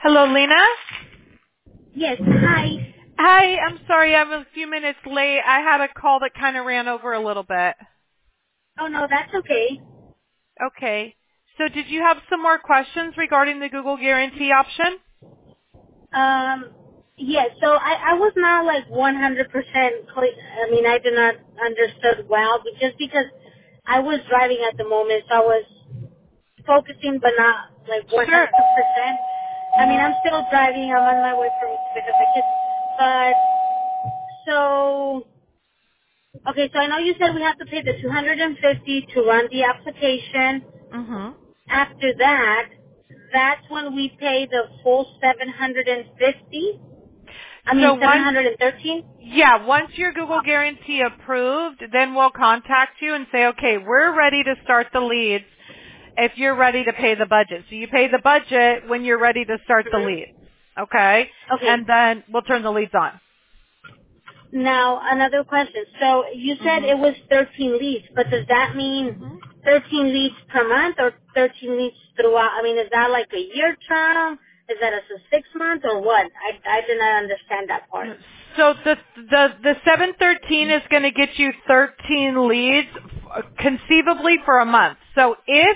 Hello, Lena? Yes. Hi. Hi, I'm sorry I'm a few minutes late. I had a call that kind of ran over a little bit. Oh no, that's okay. Okay. So did you have some more questions regarding the Google Guarantee option? Um. Yes. So I was not like 100% clear. I mean, I did not understood well, but just because I was driving at the moment, so I was focusing, but not like 100%. Sure. I mean, I'm still driving. I'm on my way from pick up my kids. But so okay. So I know you said we have to pay the 250 to run the application. Mm-hmm. After that, that's when we pay the full 750. I mean So once, 713. once your Google Guarantee approved, then we'll contact you and say, okay, we're ready to start the leads if you're ready to pay the budget. So you pay the budget when you're ready to start the Mm-hmm. leads. Okay? Okay. And then we'll turn the leads on. Now another question. So you said it was 13 leads, but does that mean Mm-hmm. 13 leads per month or 13 leads throughout? I mean, is that like a year term? Is that a 6 month or what? I did not understand that part. So the 713 is going to get you 13 leads conceivably for a month. So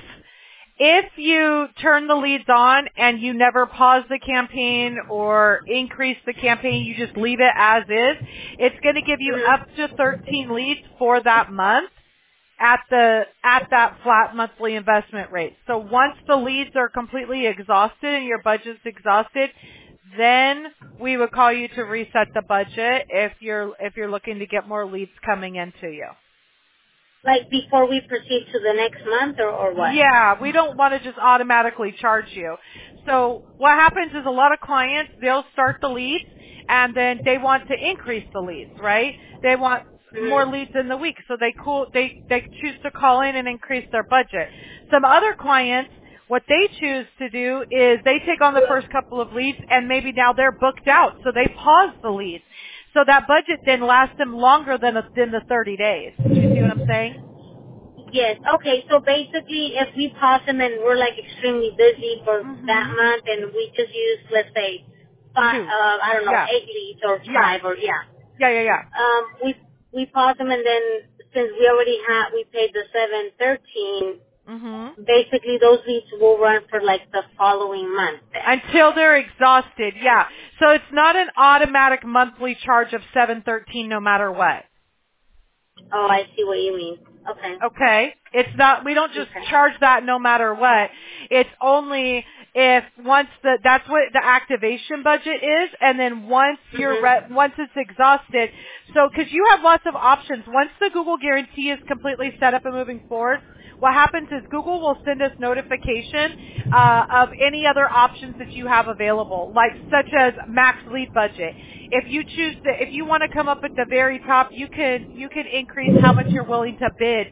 if you turn the leads on and you never pause the campaign or increase the campaign, you just leave it as is, it's going to give you Mm-hmm. up to 13 leads for that month at that flat monthly investment rate. So once the leads are completely exhausted and your budget's exhausted, then we would call you to reset the budget if you're looking to get more leads coming into you. Like before we proceed to the next month or what? Yeah, we don't want to just automatically charge you. So what happens is a lot of clients, they'll start the leads and then they want to increase the leads, right? They want more Mm-hmm. leads in the week, so they choose to call in and increase their budget. Some other clients, what they choose to do is they take on the first couple of leads and maybe now they're booked out, so they pause the leads. So that budget then lasts them longer than the 30 days. Do you see what I'm saying? Yes. Okay. So basically, if we pause them and we're like extremely busy for that Mhm. month, and we just use, let's say, five, Two. I don't know, Yeah. 8 leads or Yeah. five or yeah. Yeah. We pause them, and then since we paid the 713. Mhm. Basically, those leads will run for like the following month. Then. Until they're exhausted. Yeah. So it's not an automatic monthly charge of 713 no matter what. Oh, I see what you mean. Okay. Okay? It's not, we don't just Okay. charge that no matter what. It's only if that's what the activation budget is, and then Mhm. once it's exhausted, so, cause you have lots of options. Once the Google Guarantee is completely set up and moving forward, what happens is Google will send us notification, of any other options that you have available, like such as max lead budget. If you want to come up at the very top, you can increase how much you're willing to bid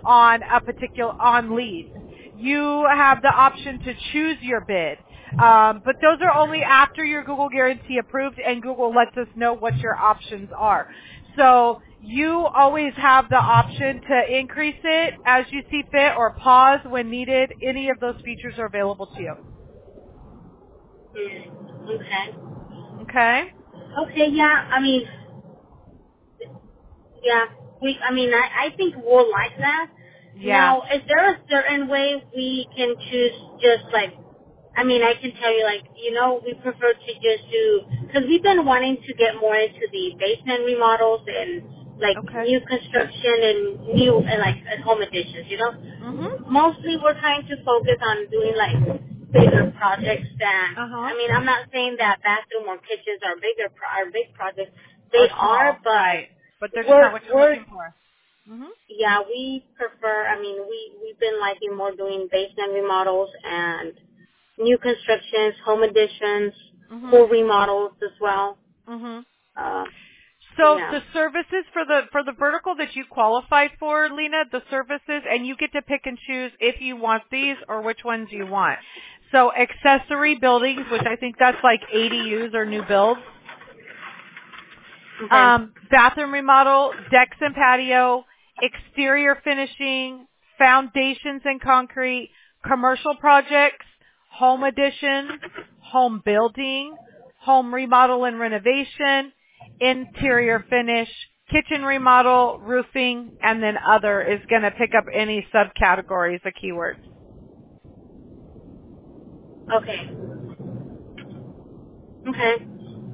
on leads. You have the option to choose your bid. But those are only after your Google Guarantee approved and Google lets us know what your options are. So you always have the option to increase it as you see fit or pause when needed. Any of those features are available to you. Okay. Okay? Okay. Yeah. I mean, yeah. I think we'll like that. Yeah. Now, is there a certain way we can choose just like, I can tell you like, we prefer to just do, because we've been wanting to get more into the basement remodels and like Okay. new construction and new, and like and home additions. Mhm. Mostly we're trying to focus on doing like bigger projects than, Uh-huh. I'm not saying that bathroom or kitchens are big projects. They Or are, small, but right. But they're just not we're, what you're we're looking for. Mhm. yeah, we prefer, we've been liking more doing basement remodels and new constructions, home additions, Mhm. full remodels as well. Mhm. Uh, So yeah. the services for the vertical that you qualified for, Lena, the services, and you get to pick and choose if you want these or which ones you want. So accessory buildings, which I think that's like ADUs or new builds. Okay. Bathroom remodel, decks and patio, exterior finishing, foundations and concrete, commercial projects, home additions, home building, home remodel and renovation, interior finish, kitchen remodel, roofing, and then other is going to pick up any subcategories of keywords. Okay. Okay.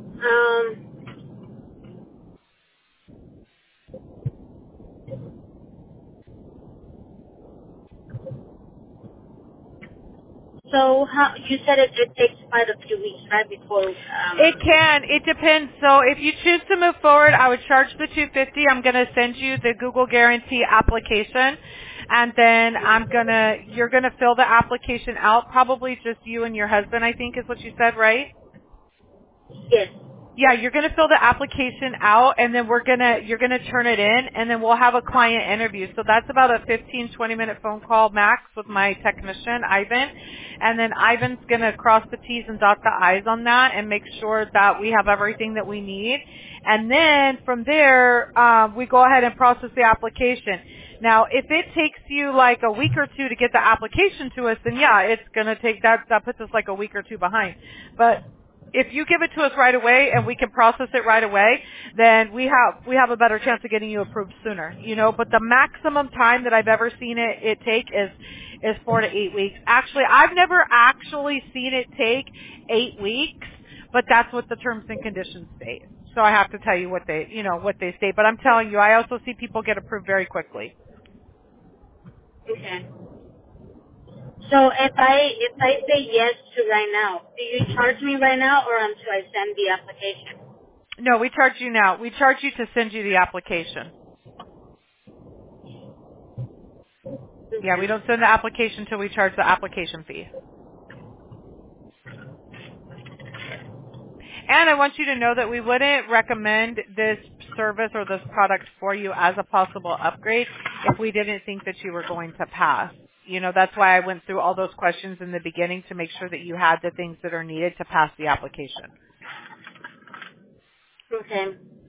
So how you said it takes quite a few weeks, right, before It can. It depends. So if you choose to move forward, I would charge the $250. I'm going to send you the Google Guarantee application, and then you're gonna fill the application out. Probably just you and your husband, I think, is what you said, right? Yes. Yeah, you're going to fill the application out, and then you're going to turn it in, and then we'll have a client interview. So that's about a 15-20-minute phone call max with my technician, Ivan. And then Ivan's going to cross the T's and dot the I's on that and make sure that we have everything that we need. And then from there, we go ahead and process the application. Now, if it takes you like a week or two to get the application to us, then yeah, it's going to take that puts us like a week or two behind. But if you give it to us right away and we can process it right away, then we have a better chance of getting you approved sooner, you know. But the maximum time that I've ever seen it take is 4 to 8 weeks. Actually, I've never actually seen it take 8 weeks, but that's what the terms and conditions state. So I have to tell you what they state. But I'm telling you, I also see people get approved very quickly. Okay. So if I say yes to right now, do you charge me right now or until I send the application? No, we charge you now. We charge you to send you the application. Yeah, we don't send the application until we charge the application fee. And I want you to know that we wouldn't recommend this service or this product for you as a possible upgrade if we didn't think that you were going to pass. You know, that's why I went through all those questions in the beginning to make sure that you had the things that are needed to pass the application. Okay.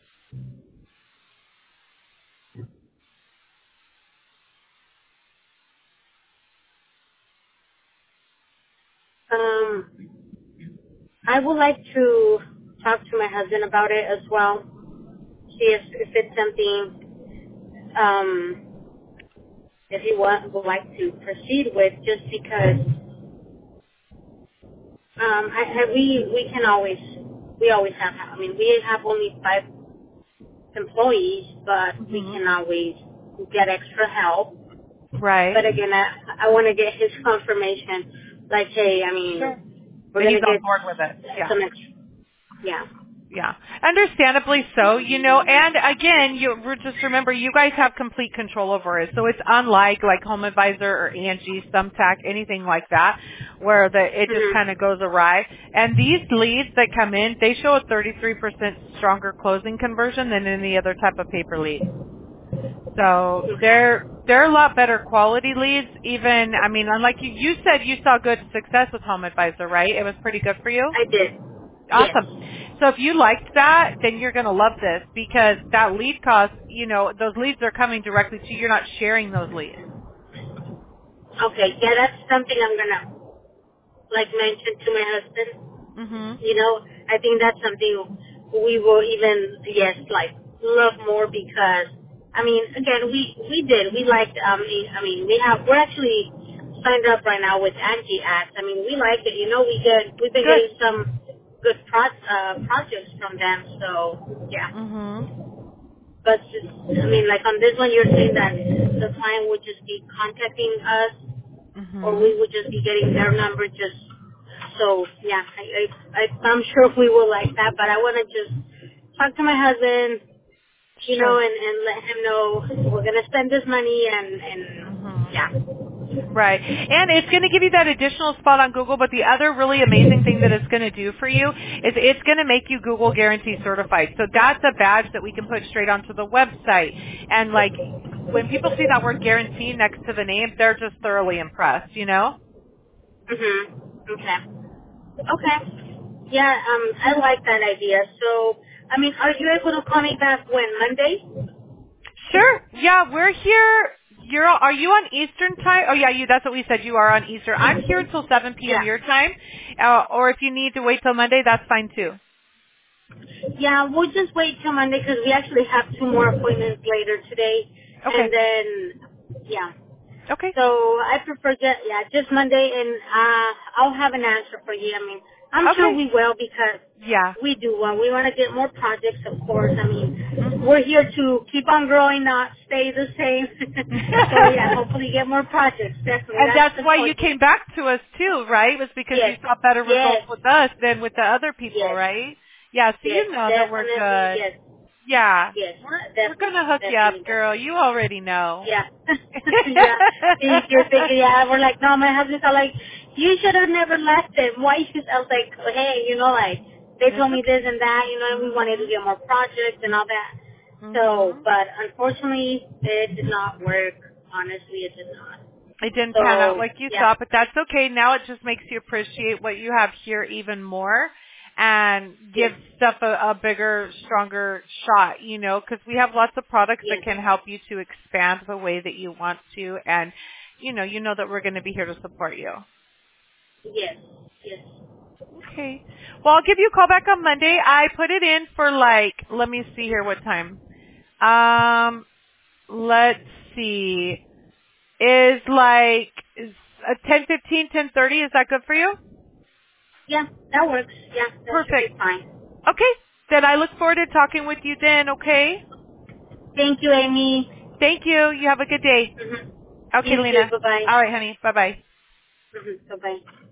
I would like to talk to my husband about it as well. See if it's something if he would like to proceed with, just because we always have, I mean, we have only 5 employees, but we can always get extra help. Right. But again, I want to get his confirmation, like, hey, I mean, Sure. we're That going he's to on get board with it. Yeah. some extra, yeah. Yeah, understandably so, you know, and again, just remember, you guys have complete control over it, so it's unlike like Home Advisor or Angie, Thumbtack, anything like that, where it just kind of goes awry. And these leads that come in, they show a 33% stronger closing conversion than any other type of paper lead. So they're a lot better quality leads. Even, I mean, unlike you said you saw good success with Home Advisor, right? It was pretty good for you? I did. Awesome. Yes. So if you liked that, then you're going to love this because that lead cost, you know, those leads are coming directly to you. You're not sharing those leads. Okay, yeah, that's something I'm going to, like, mention to my husband. Mhm. You know, I think that's something we will even, yes, like, love more because, I mean, again, we liked, we're actually signed up right now with Angie Ads. I mean, we like it, you know, we've been Good. getting some good projects from them, so, yeah. Mhm. But, I mean, like on this one, you're saying that the client would just be contacting us or Mhm. we would just be getting their number just so yeah I'm sure we will like that, but I want to just talk to my husband, you know, Sure. and let him know we're gonna spend this money and Mhm. yeah. Right. And it's going to give you that additional spot on Google, but the other really amazing thing that it's going to do for you is it's going to make you Google Guarantee certified. So that's a badge that we can put straight onto the website. And like when people see that word guarantee next to the name, they're just thoroughly impressed, you know? Okay. Yeah, I like that idea. So I mean, are you able to call me back when Monday? Sure. Yeah, we're here. Are you on Eastern time? Oh yeah, that's what we said. You are on Eastern. I'm here until 7 p.m. Yeah. your time. Or if you need to wait till Monday, that's fine too. Yeah, we'll just wait till Monday because we actually have 2 more appointments later today. Okay. And then, yeah. Okay. So I prefer just Monday, and I'll have an answer for you. I mean, I'm sure Okay. we will because Yeah. we do. We want to get more projects, of course. I mean, Mhm. we're here to keep on growing, not stay the same. So yeah, hopefully get more projects. Definitely, And that's that's why you important. came back to us too, right? Was because you Yes, saw better results yes, with us than with the other people, yes, right? Yeah, so yes, you know that we're definitely, good. yes, Yeah. yes, We're gonna definitely, hook you up, definitely, girl. definitely. You already know. Yeah. Yeah. You're thinking, yeah, we're like, no, my husband's all like, you should have never left him. Why should, I was like, hey, like, they It's told me this okay. and that, and we wanted to Mhm. get more projects and all that. So, Mhm. but unfortunately, it did not work. Honestly, it did not. It didn't pan out So, like you yeah. thought, but that's okay. Now it just makes you appreciate what you have here even more and give Yes. stuff a bigger, stronger shot, because we have lots of products that Yes. can help you to expand the way that you want to. And, you know that we're going to be here to support you. Yes. Yes. Okay. Well, I'll give you a call back on Monday. I put it in for let me see here what time. Let's see. Is 10:15, 10:30? Is that good for you? Yeah, that works. Yeah, that should be Perfect. fine. Okay. Then I look forward to talking with you then, okay? Thank you, Amy. Thank you. You have a good day. Mm-hmm. Okay, You too. Lena. Bye-bye. All right, honey. Bye-bye. Mm-hmm. Bye-bye.